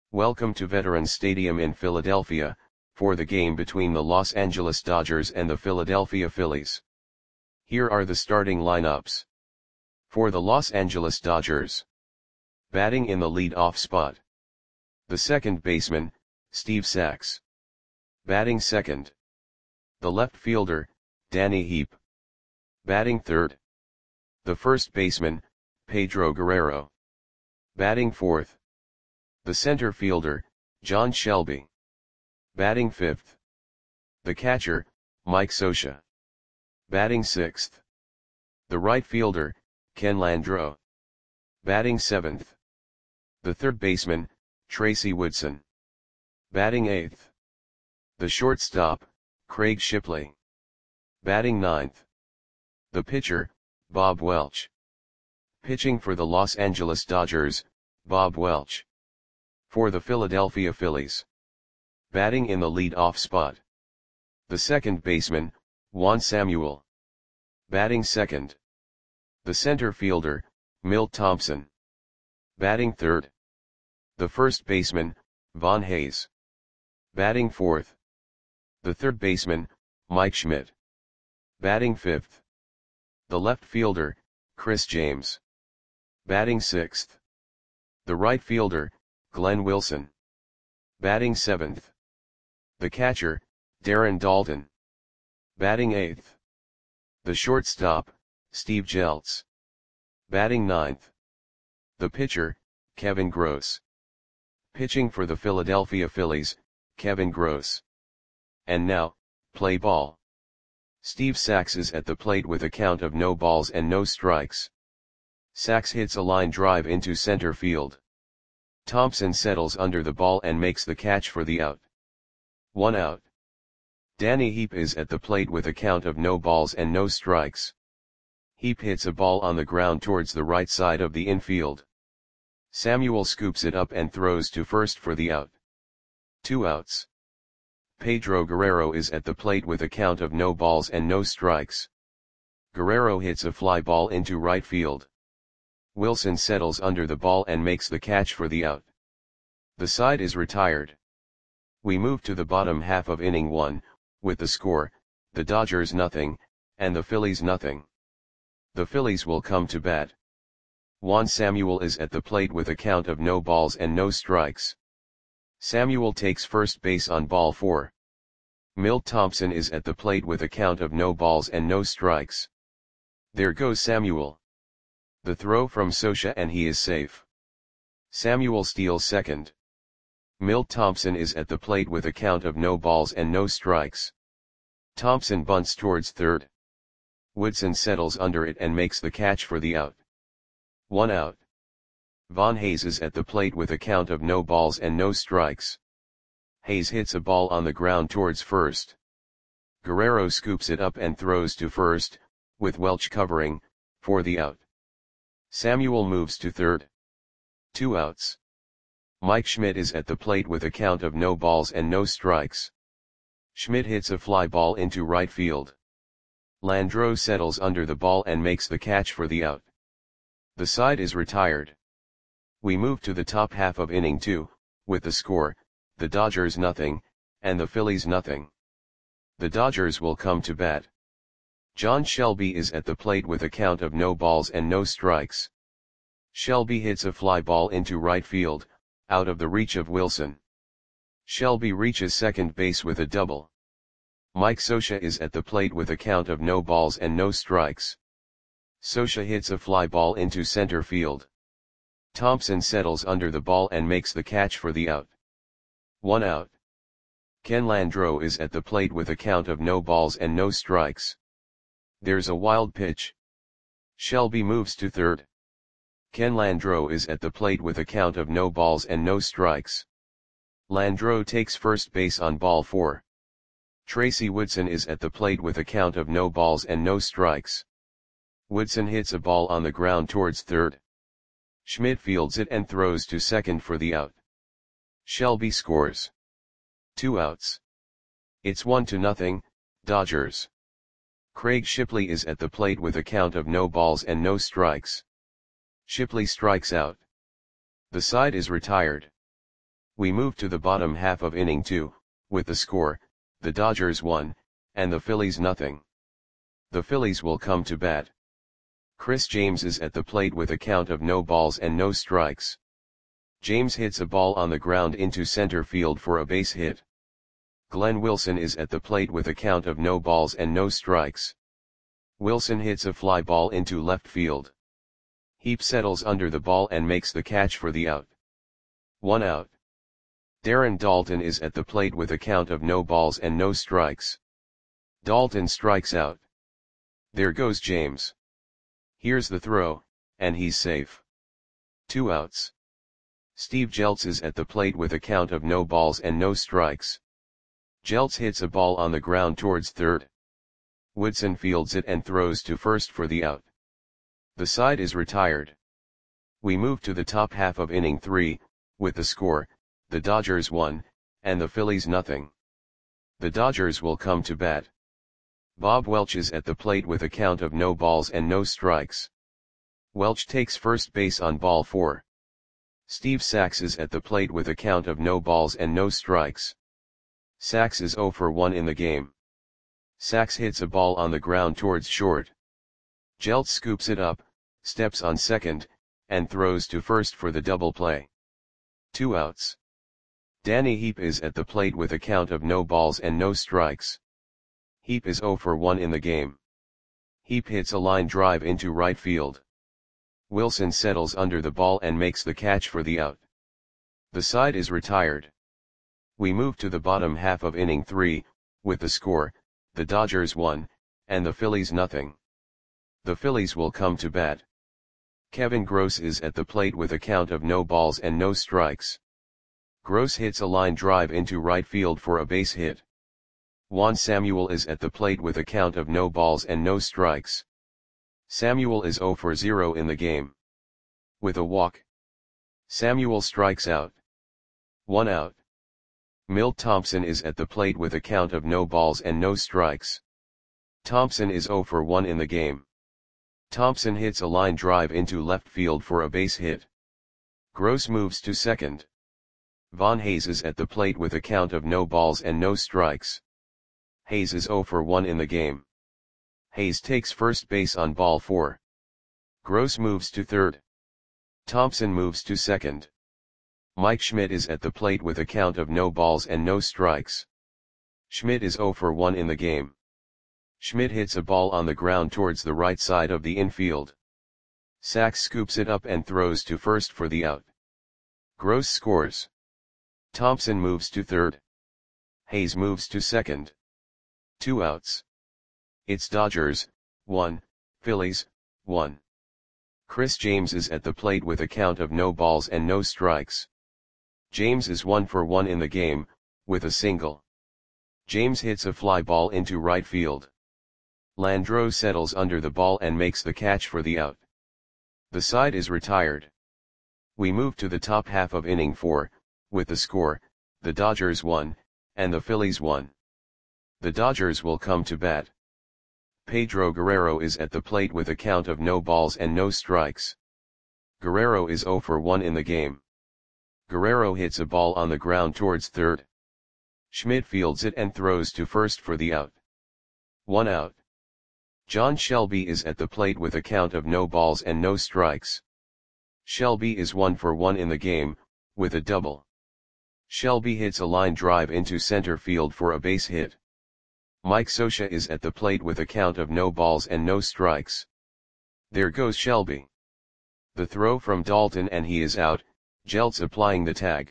Welcome to Veterans Stadium in Philadelphia, for the game between the Los Angeles Dodgers and the Philadelphia Phillies. Here are the starting lineups. For the Los Angeles Dodgers. Batting in the lead-off spot. The second baseman, Steve Sax. Batting second. The left fielder, Danny Heep. Batting third. The first baseman, Pedro Guerrero. Batting fourth. The center fielder, John Shelby. Batting fifth. The catcher, Mike Scioscia. Batting sixth. The right fielder, Ken Landreaux. Batting seventh. The third baseman, Tracy Woodson. Batting eighth. The shortstop, Craig Shipley. Batting ninth. The pitcher, Bob Welch. Pitching for the Los Angeles Dodgers, Bob Welch. For the Philadelphia Phillies. Batting in the lead-off spot. The second baseman, Juan Samuel. Batting second. The center fielder, Milt Thompson. Batting third. The first baseman, Von Hayes. Batting fourth. The third baseman, Mike Schmidt. Batting fifth. The left fielder, Chris James. Batting sixth. The right fielder, Glenn Wilson. Batting seventh. The catcher, Darren Daulton. Batting eighth. The shortstop, Steve Jeltz. Batting ninth. The pitcher, Kevin Gross. Pitching for the Philadelphia Phillies, Kevin Gross. And now, play ball. Steve Sax is at the plate with a count of no balls and no strikes. Sax hits a line drive into center field. Thompson settles under the ball and makes the catch for the out. 1 out. Danny Heep is at the plate with a count of no balls and no strikes. Heep hits a ball on the ground towards the right side of the infield. Samuel scoops it up and throws to first for the out. 2 outs. Pedro Guerrero is at the plate with a count of no balls and no strikes. Guerrero hits a fly ball into right field. Wilson settles under the ball and makes the catch for the out. The side is retired. We move to the bottom half of inning 1, with the score, the Dodgers nothing, and the Phillies nothing. The Phillies will come to bat. Juan Samuel is at the plate with a count of no balls and no strikes. Samuel takes first base on ball 4. Milt Thompson is at the plate with a count of no balls and no strikes. There goes Samuel. The throw from Scioscia and he is safe. Samuel steals second. Milt Thompson is at the plate with a count of no balls and no strikes. Thompson bunts towards third. Woodson settles under it and makes the catch for the out. 1 out. Von Hayes is at the plate with a count of no balls and no strikes. Hayes hits a ball on the ground towards first. Guerrero scoops it up and throws to first, with Welch covering, for the out. Samuel moves to third. 2 outs. Mike Schmidt is at the plate with a count of no balls and no strikes. Schmidt hits a fly ball into right field. Landreaux settles under the ball and makes the catch for the out. The side is retired. We move to the top half of inning 2, with the score, the Dodgers nothing, and the Phillies nothing. The Dodgers will come to bat. John Shelby is at the plate with a count of no balls and no strikes. Shelby hits a fly ball into right field, out of the reach of Wilson. Shelby reaches second base with a double. Mike Scioscia is at the plate with a count of no balls and no strikes. Scioscia hits a fly ball into center field. Thompson settles under the ball and makes the catch for the out. 1 out. Ken Landreaux is at the plate with a count of no balls and no strikes. There's a wild pitch. Shelby moves to third. Ken Landreaux is at the plate with a count of no balls and no strikes. Landreaux takes first base on ball 4. Tracy Woodson is at the plate with a count of no balls and no strikes. Woodson hits a ball on the ground towards third. Schmidt fields it and throws to second for the out. Shelby scores. 2 outs. It's 1-0, Dodgers. Craig Shipley is at the plate with a count of no balls and no strikes. Shipley strikes out. The side is retired. We move to the bottom half of inning 2, with the score, the Dodgers 1, and the Phillies nothing. The Phillies will come to bat. Chris James is at the plate with a count of no balls and no strikes. James hits a ball on the ground into center field for a base hit. Glenn Wilson is at the plate with a count of no balls and no strikes. Wilson hits a fly ball into left field. Heap settles under the ball and makes the catch for the out. 1 out. Darren Daulton is at the plate with a count of no balls and no strikes. Daulton strikes out. There goes James. Here's the throw, and he's safe. 2 outs. Steve Jeltz is at the plate with a count of no balls and no strikes. Jeltz hits a ball on the ground towards third. Woodson fields it and throws to first for the out. The side is retired. We move to the top half of inning 3, with the score, the Dodgers 1, and the Phillies nothing. The Dodgers will come to bat. Bob Welch is at the plate with a count of no balls and no strikes. Welch takes first base on ball 4. Steve Sax is at the plate with a count of no balls and no strikes. Sax is 0 for 1 in the game. Sax hits a ball on the ground towards short. Jeltz scoops it up, steps on second, and throws to first for the double play. 2 outs. Danny Heap is at the plate with a count of no balls and no strikes. Heap is 0 for 1 in the game. Heap hits a line drive into right field. Wilson settles under the ball and makes the catch for the out. The side is retired. We move to the bottom half of inning 3, with the score, the Dodgers 1, and the Phillies nothing. The Phillies will come to bat. Kevin Gross is at the plate with a count of no balls and no strikes. Gross hits a line drive into right field for a base hit. Juan Samuel is at the plate with a count of no balls and no strikes. Samuel is 0 for 0 in the game. With a walk, Samuel strikes out. 1 out. Milt Thompson is at the plate with a count of no balls and no strikes. Thompson is 0 for 1 in the game. Thompson hits a line drive into left field for a base hit. Gross moves to second. Von Hayes is at the plate with a count of no balls and no strikes. Hayes is 0 for 1 in the game. Hayes takes first base on ball 4. Gross moves to third. Thompson moves to second. Mike Schmidt is at the plate with a count of no balls and no strikes. Schmidt is 0 for 1 in the game. Schmidt hits a ball on the ground towards the right side of the infield. Sax scoops it up and throws to first for the out. Gross scores. Thompson moves to third. Hayes moves to second. 2 outs. It's Dodgers 1, Phillies 1. Chris James is at the plate with a count of no balls and no strikes. James is 1 for 1 in the game, with a single. James hits a fly ball into right field. Landreau settles under the ball and makes the catch for the out. The side is retired. We move to the top half of inning 4, with the score, the Dodgers 1, and the Phillies 1. The Dodgers will come to bat. Pedro Guerrero is at the plate with a count of no balls and no strikes. Guerrero is 0 for 1 in the game. Guerrero hits a ball on the ground towards third. Schmidt fields it and throws to first for the out. 1 out. John Shelby is at the plate with a count of no balls and no strikes. Shelby is 1 for 1 in the game, with a double. Shelby hits a line drive into center field for a base hit. Mike Scioscia is at the plate with a count of no balls and no strikes. There goes Shelby. The throw from Daulton and he is out, Jeltz applying the tag.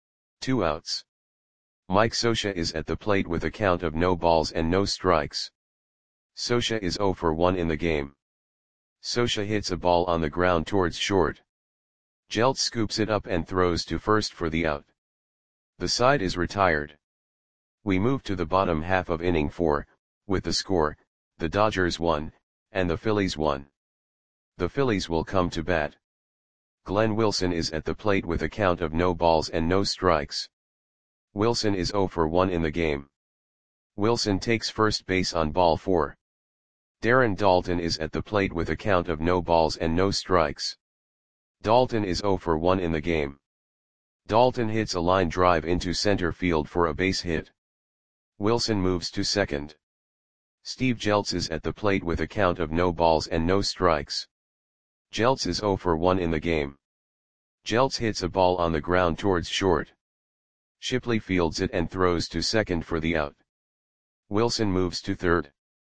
2 outs. Mike Scioscia is at the plate with a count of no balls and no strikes. Scioscia is 0 for 1 in the game. Scioscia hits a ball on the ground towards short. Jeltz scoops it up and throws to first for the out. The side is retired. We move to the bottom half of inning 4, with the score, the Dodgers 1, and the Phillies 1. The Phillies will come to bat. Glenn Wilson is at the plate with a count of no balls and no strikes. Wilson is 0 for 1 in the game. Wilson takes first base on ball 4. Darren Daulton is at the plate with a count of no balls and no strikes. Daulton is 0 for 1 in the game. Dalton hits a line drive into center field for a base hit. Wilson moves to second. Steve Jeltz is at the plate with a count of no balls and no strikes. Jeltz is 0 for 1 in the game. Jeltz hits a ball on the ground towards short. Shipley fields it and throws to second for the out. Wilson moves to third.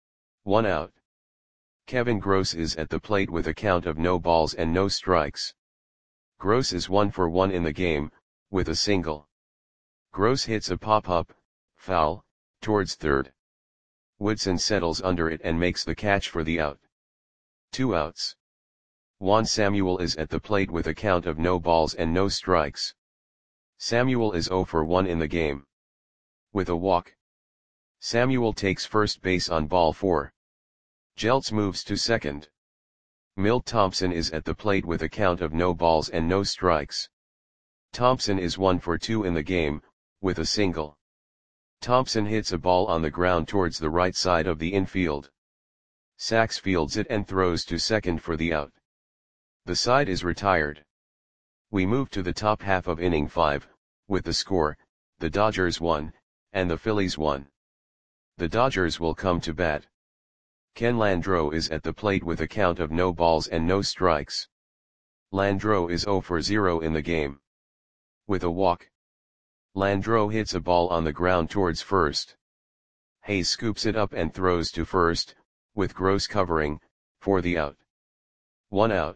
1 out. Kevin Gross is at the plate with a count of no balls and no strikes. Gross is 1 for 1 in the game, with a single. Gross hits a pop-up, foul, towards third. Woodson settles under it and makes the catch for the out. 2 outs. Juan Samuel is at the plate with a count of no balls and no strikes. Samuel is 0 for 1 in the game. With a walk. Samuel takes first base on ball 4. Jeltz moves to second. Milt Thompson is at the plate with a count of no balls and no strikes. Thompson is 1 for 2 in the game, with a single. Thompson hits a ball on the ground towards the right side of the infield. Sachs fields it and throws to second for the out. The side is retired. We move to the top half of inning 5, with the score, the Dodgers 1, and the Phillies 1. The Dodgers will come to bat. Ken Landreaux is at the plate with a count of no balls and no strikes. Landreaux is 0 for 0 in the game. With a walk. Landreaux hits a ball on the ground towards first. Hayes scoops it up and throws to first, with Gross covering, for the out. 1 out.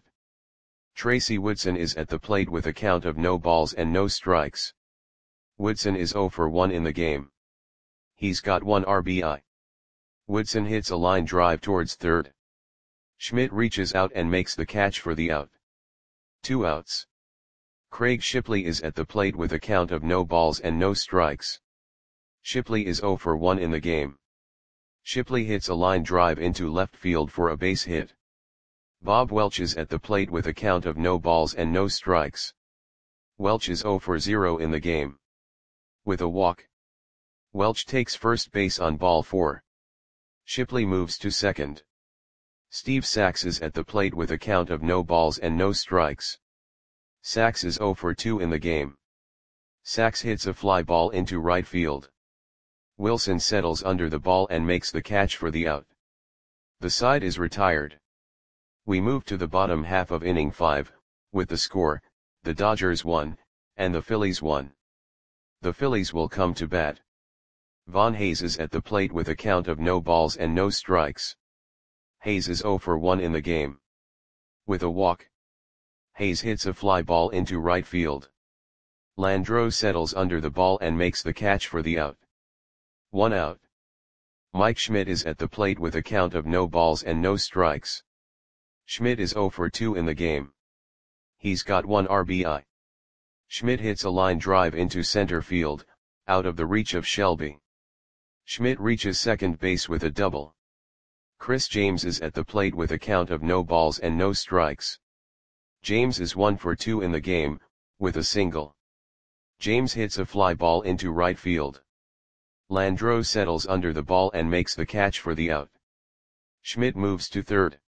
Tracy Woodson is at the plate with a count of no balls and no strikes. Woodson is 0 for 1 in the game. He's got 1 RBI. Woodson hits a line drive towards third. Schmidt reaches out and makes the catch for the out. 2 outs. Craig Shipley is at the plate with a count of no balls and no strikes. Shipley is 0 for 1 in the game. Shipley hits a line drive into left field for a base hit. Bob Welch is at the plate with a count of no balls and no strikes. Welch is 0 for 0 in the game. With a walk. Welch takes first base on ball 4. Shipley moves to second. Steve Sachs is at the plate with a count of no balls and no strikes. Sachs is 0 for 2 in the game. Sachs hits a fly ball into right field. Wilson settles under the ball and makes the catch for the out. The side is retired. We move to the bottom half of inning 5, with the score, the Dodgers 1, and the Phillies 1. The Phillies will come to bat. Von Hayes is at the plate with a count of no balls and no strikes. Hayes is 0 for 1 in the game. With a walk. Hayes hits a fly ball into right field. Landreaux settles under the ball and makes the catch for the out. 1 out. Mike Schmidt is at the plate with a count of no balls and no strikes. Schmidt is 0 for 2 in the game. He's got 1 RBI. Schmidt hits a line drive into center field, out of the reach of Shelby. Schmidt reaches second base with a double. Chris James is at the plate with a count of no balls and no strikes. James is 1 for 2 in the game, with a single. James hits a fly ball into right field. Landreaux settles under the ball and makes the catch for the out. Schmidt moves to third.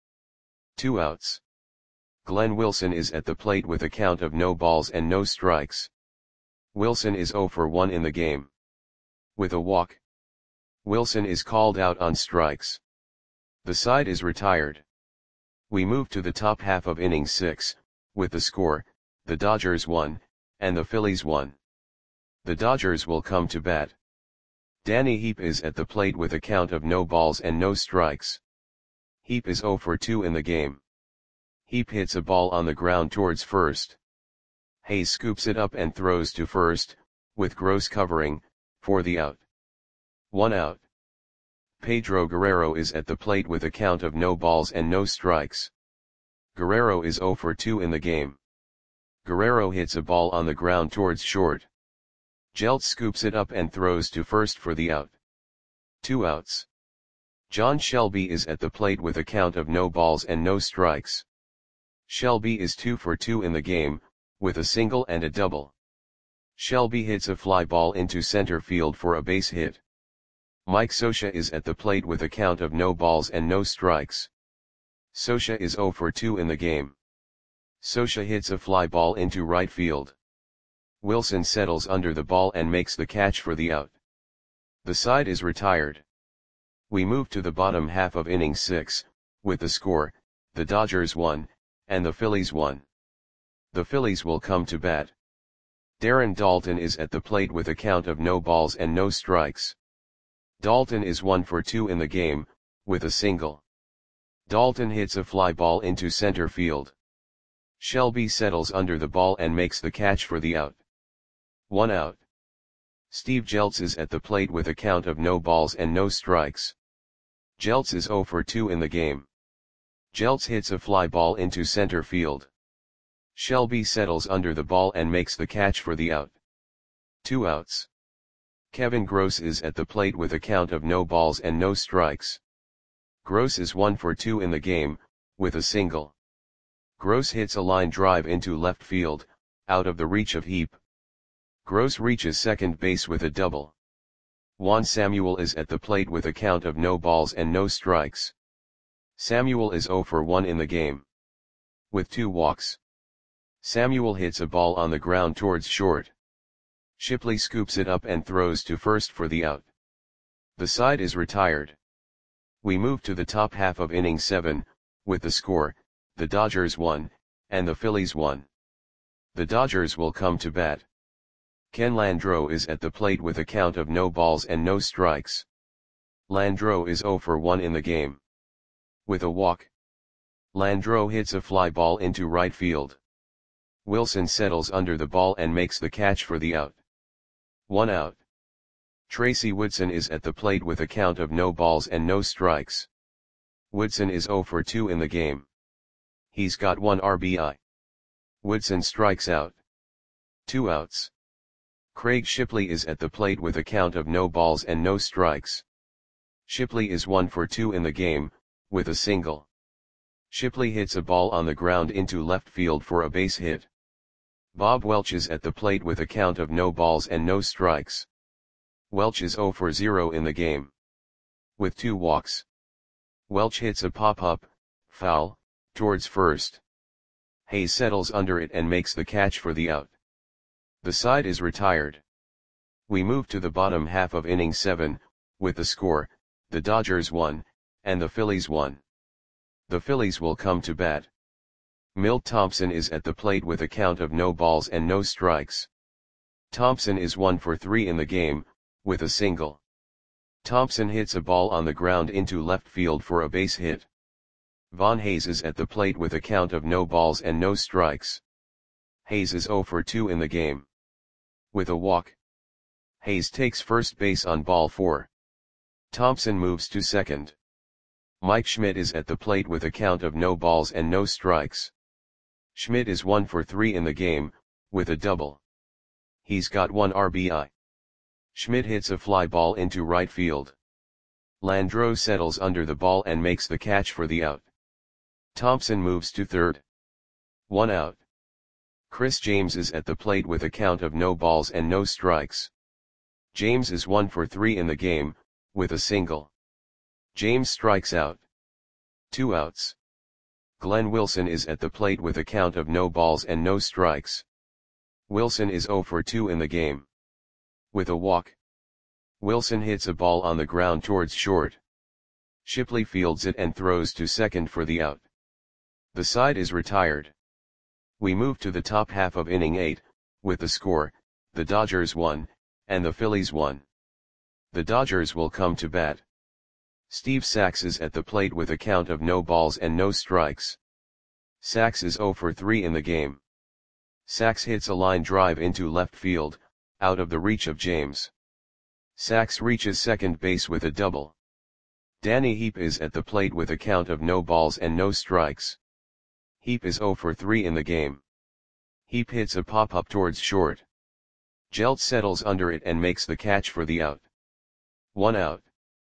2 outs. Glenn Wilson is at the plate with a count of no balls and no strikes. Wilson is 0 for 1 in the game. With a walk. Wilson is called out on strikes. The side is retired. We move to the top half of inning 6, with the score, the Dodgers 1, and the Phillies 1. The Dodgers will come to bat. Danny Heap is at the plate with a count of no balls and no strikes. Heap is 0 for 2 in the game. Heap hits a ball on the ground towards first. Hayes scoops it up and throws to first, with Gross covering, for the out. 1 out. Pedro Guerrero is at the plate with a count of no balls and no strikes. Guerrero is 0 for 2 in the game. Guerrero hits a ball on the ground towards short. Jeltz scoops it up and throws to first for the out. 2 outs. John Shelby is at the plate with a count of no balls and no strikes. Shelby is 2 for 2 in the game, with a single and a double. Shelby hits a fly ball into center field for a base hit. Mike Scioscia is at the plate with a count of no balls and no strikes. Scioscia is 0 for 2 in the game. Scioscia hits a fly ball into right field. Wilson settles under the ball and makes the catch for the out. The side is retired. We move to the bottom half of inning 6, with the score, the Dodgers 1, and the Phillies 1. The Phillies will come to bat. Darren Daulton is at the plate with a count of no balls and no strikes. Daulton is 1 for 2 in the game, with a single. Daulton hits a fly ball into center field. Shelby settles under the ball and makes the catch for the out. 1 out. Steve Jeltz is at the plate with a count of no balls and no strikes. Jeltz is 0 for 2 in the game. Jeltz hits a fly ball into center field. Shelby settles under the ball and makes the catch for the out. 2 outs. Kevin Gross is at the plate with a count of no balls and no strikes. Gross is 1 for 2 in the game, with a single. Gross hits a line drive into left field, out of the reach of Heap. Gross reaches second base with a double. Juan Samuel is at the plate with a count of no balls and no strikes. Samuel is 0 for 1 in the game. With 2 walks. Samuel hits a ball on the ground towards short. Shipley scoops it up and throws to first for the out. The side is retired. We move to the top half of inning 7, with the score, the Dodgers 1, and the Phillies 1. The Dodgers will come to bat. Ken Landreaux is at the plate with a count of no balls and no strikes. Landreaux is 0 for 1 in the game. With a walk. Landreaux hits a fly ball into right field. Wilson settles under the ball and makes the catch for the out. 1 out. Tracy Woodson is at the plate with a count of no balls and no strikes. Woodson is 0 for 2 in the game. He's got 1 RBI. Woodson strikes out. 2 outs. Craig Shipley is at the plate with a count of no balls and no strikes. Shipley is 1 for 2 in the game, with a single. Shipley hits a ball on the ground into left field for a base hit. Bob Welch is at the plate with a count of no balls and no strikes. Welch is 0 for 0 in the game. With 2 walks. Welch hits a pop-up, foul, towards first. Hayes settles under it and makes the catch for the out. The side is retired. We move to the bottom half of inning 7, with the score, the Dodgers 1, and the Phillies 1. The Phillies will come to bat. Milt Thompson is at the plate with a count of no balls and no strikes. Thompson is 1 for 3 in the game, with a single. Thompson hits a ball on the ground into left field for a base hit. Von Hayes is at the plate with a count of no balls and no strikes. Hayes is 0 for 2 in the game. With a walk. Hayes takes first base on ball 4. Thompson moves to second. Mike Schmidt is at the plate with a count of no balls and no strikes. Schmidt is 1 for 3 in the game, with a double. He's got 1 RBI. Schmidt hits a fly ball into right field. Landreaux settles under the ball and makes the catch for the out. Thompson moves to third. 1 out. Chris James is at the plate with a count of no balls and no strikes. James is 1 for 3 in the game, with a single. James strikes out. 2 outs. Glenn Wilson is at the plate with a count of no balls and no strikes. Wilson is 0 for 2 in the game. With a walk. Wilson hits a ball on the ground towards short. Shipley fields it and throws to second for the out. The side is retired. We move to the top half of inning 8, with the score, the Dodgers 1, and the Phillies 1. The Dodgers will come to bat. Steve Sax is at the plate with a count of no balls and no strikes. Sax is 0 for 3 in the game. Sax hits a line drive into left field, out of the reach of James. Sax reaches second base with a double. Danny Heap is at the plate with a count of no balls and no strikes. Heap is 0 for 3 in the game. Heap hits a pop-up towards short. Jeltz settles under it and makes the catch for the out. 1 out.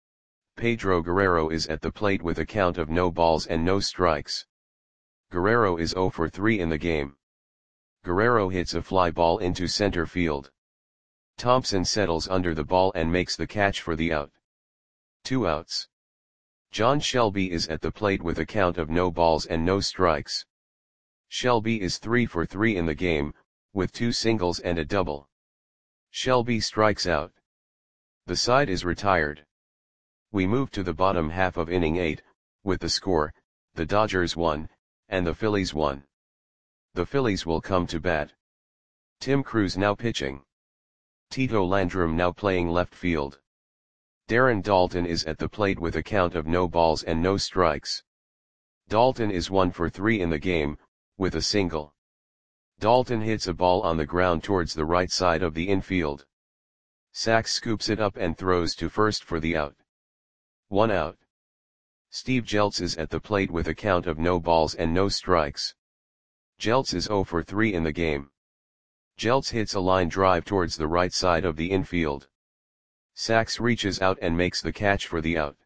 Pedro Guerrero is at the plate with a count of no balls and no strikes. Guerrero is 0 for 3 in the game. Guerrero hits a fly ball into center field. Thompson settles under the ball and makes the catch for the out. 2 outs. John Shelby is at the plate with a count of no balls and no strikes. Shelby is 3 for 3 in the game, with 2 singles and a double. Shelby strikes out. The side is retired. We move to the bottom half of inning 8, with the score, the Dodgers 1, and the Phillies 1. The Phillies will come to bat. Tim Crews now pitching. Tito Landrum now playing left field. Darren Daulton is at the plate with a count of no balls and no strikes. Daulton is 1 for 3 in the game, with a single. Daulton hits a ball on the ground towards the right side of the infield. Sachs scoops it up and throws to first for the out. 1 out. Steve Jeltz is at the plate with a count of no balls and no strikes. Jeltz is 0 for 3 in the game. Jeltz hits a line drive towards the right side of the infield. Sachs reaches out and makes the catch for the out.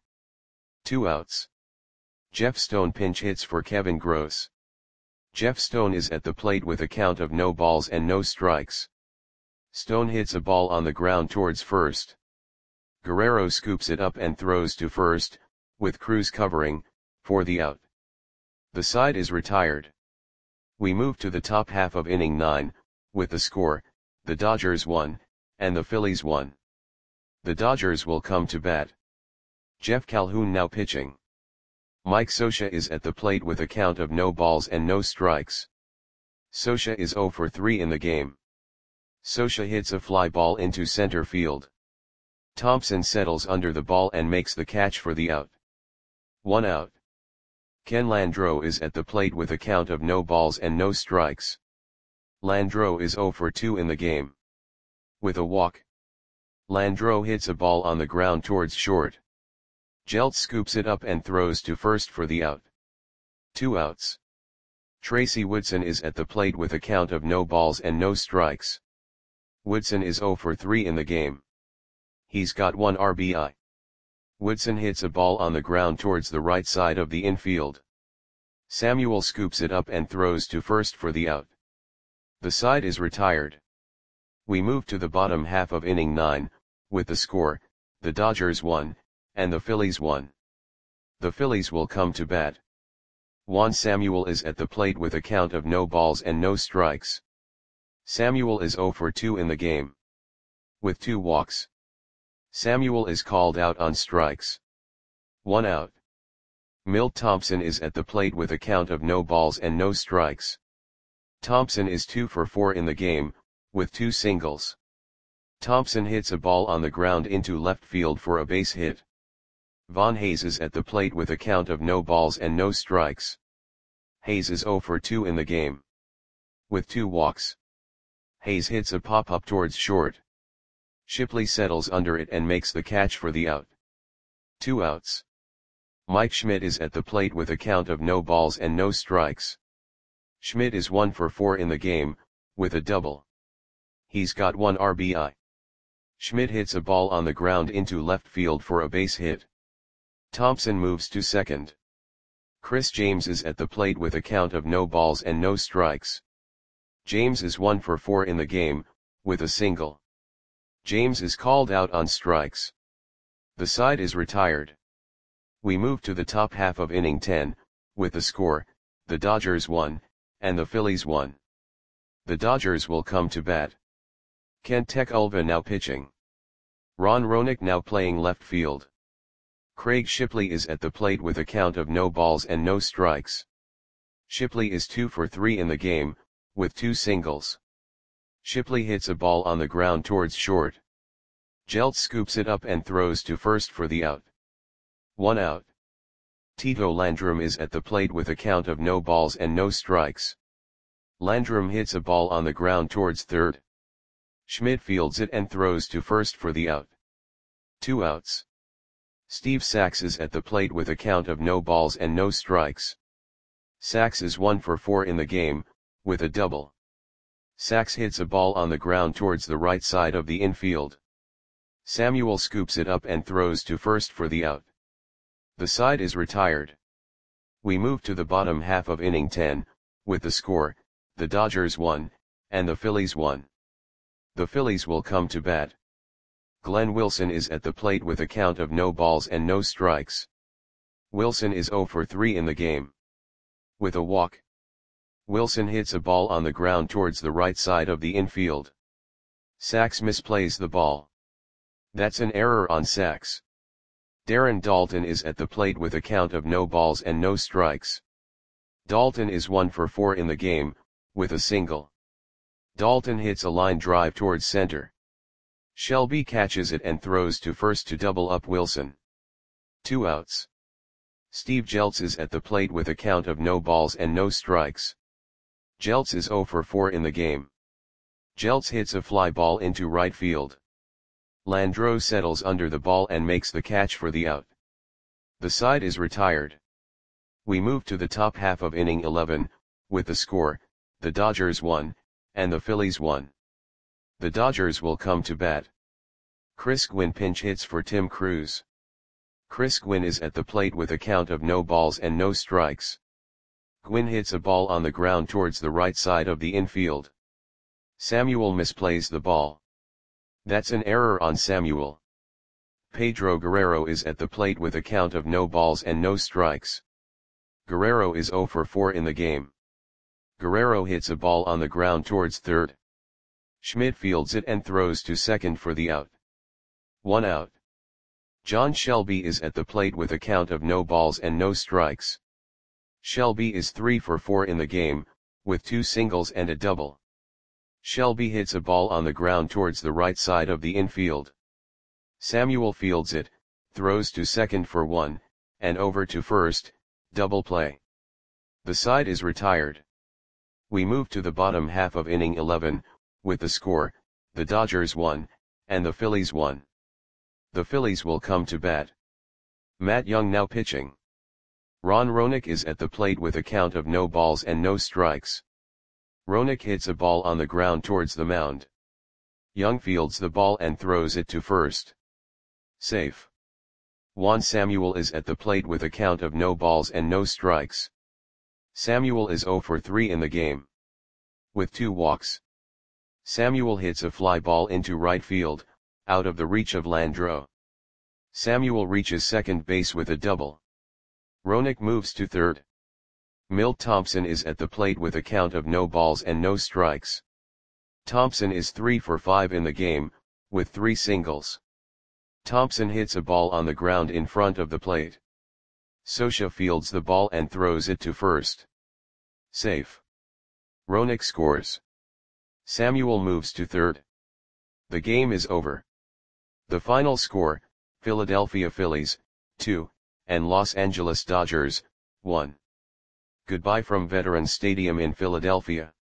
2 outs. Jeff Stone pinch hits for Kevin Gross. Jeff Stone is at the plate with a count of no balls and no strikes. Stone hits a ball on the ground towards first. Guerrero scoops it up and throws to first, with Crews covering, for the out. The side is retired. We move to the top half of inning 9, with the score, the Dodgers 1, and the Phillies 1. The Dodgers will come to bat. Jeff Calhoun now pitching. Mike Scioscia is at the plate with a count of no balls and no strikes. Scioscia is 0 for 3 in the game. Scioscia hits a fly ball into center field. Thompson settles under the ball and makes the catch for the out. 1 out. Ken Landreaux is at the plate with a count of no balls and no strikes. Landreaux is 0 for 2 in the game. With a walk. Landreaux hits a ball on the ground towards short. Jeltz scoops it up and throws to first for the out. 2 outs. Tracy Woodson is at the plate with a count of no balls and no strikes. Woodson is 0 for 3 in the game. He's got 1 RBI. Woodson hits a ball on the ground towards the right side of the infield. Samuel scoops it up and throws to first for the out. The side is retired. We move to the bottom half of inning 9, with the score, the Dodgers 1, and the Phillies 1. The Phillies will come to bat. Juan Samuel is at the plate with a count of no balls and no strikes. Samuel is 0 for 2 in the game. With 2 walks. Samuel is called out on strikes. 1 out. Milt Thompson is at the plate with a count of no balls and no strikes. Thompson is 2 for 4 in the game, with 2 singles. Thompson hits a ball on the ground into left field for a base hit. Von Hayes is at the plate with a count of no balls and no strikes. Hayes is 0 for 2 in the game. With 2 walks. Hayes hits a pop-up towards short. Shipley settles under it and makes the catch for the out. 2 outs. Mike Schmidt is at the plate with a count of no balls and no strikes. Schmidt is 1 for 4 in the game, with a double. He's got 1 RBI. Schmidt hits a ball on the ground into left field for a base hit. Thompson moves to second. Chris James is at the plate with a count of no balls and no strikes. James is 1 for 4 in the game, with a single. James is called out on strikes. The side is retired. We move to the top half of inning 10, with the score, the Dodgers 1, and the Phillies 1. The Dodgers will come to bat. Kent Tekulve now pitching. Ron Roenick now playing left field. Craig Shipley is at the plate with a count of no balls and no strikes. Shipley is 2 for 3 in the game, with 2 singles. Shipley hits a ball on the ground towards short. Jeltz scoops it up and throws to first for the out. 1 out. Tito Landrum is at the plate with a count of no balls and no strikes. Landrum hits a ball on the ground towards third. Schmidt fields it and throws to first for the out. 2 outs. Steve Sachs is at the plate with a count of no balls and no strikes. Sachs is 1 for 4 in the game, with a double. Sachs hits a ball on the ground towards the right side of the infield. Samuel scoops it up and throws to first for the out. The side is retired. We move to the bottom half of inning 10, with the score, the Dodgers 1, and the Phillies 1. The Phillies will come to bat. Glenn Wilson is at the plate with a count of no balls and no strikes. Wilson is 0 for 3 in the game. With a walk. Wilson hits a ball on the ground towards the right side of the infield. Sachs misplays the ball. That's an error on Sachs. Darren Daulton is at the plate with a count of no balls and no strikes. Daulton is 1 for 4 in the game, with a single. Daulton hits a line drive towards center. Shelby catches it and throws to first to double up Wilson. 2 outs. Steve Jeltz is at the plate with a count of no balls and no strikes. Jeltz is 0 for 4 in the game. Jeltz hits a fly ball into right field. Landreau settles under the ball and makes the catch for the out. The side is retired. We move to the top half of inning 11, with the score, the Dodgers 1, and the Phillies 1. The Dodgers will come to bat. Chris Gwynn pinch hits for Tim Crews. Chris Gwynn is at the plate with a count of no balls and no strikes. Gwynn hits a ball on the ground towards the right side of the infield. Samuel misplays the ball. That's an error on Samuel. Pedro Guerrero is at the plate with a count of no balls and no strikes. Guerrero is 0 for 4 in the game. Guerrero hits a ball on the ground towards third. Schmidt fields it and throws to second for the out. 1 out. John Shelby is at the plate with a count of no balls and no strikes. Shelby is 3 for 4 in the game, with 2 singles and a double. Shelby hits a ball on the ground towards the right side of the infield. Samuel fields it, throws to second for 1, and over to first, double play. The side is retired. We move to the bottom half of inning 11, with the score, the Dodgers 1, and the Phillies 1. The Phillies will come to bat. Matt Young now pitching. Ron Roenick is at the plate with a count of no balls and no strikes. Roenick hits a ball on the ground towards the mound. Young fields the ball and throws it to first. Safe. Juan Samuel is at the plate with a count of no balls and no strikes. Samuel is 0 for 3 in the game. With 2 walks. Samuel hits a fly ball into right field, out of the reach of Landreau. Samuel reaches second base with a double. Roenick moves to third. Milt Thompson is at the plate with a count of no balls and no strikes. Thompson is 3 for 5 in the game, with 3 singles. Thompson hits a ball on the ground in front of the plate. Scioscia fields the ball and throws it to first. Safe. Roenick scores. Samuel moves to third. The game is over. The final score, Philadelphia Phillies, 2, and Los Angeles Dodgers, 1. Goodbye from Veterans Stadium in Philadelphia.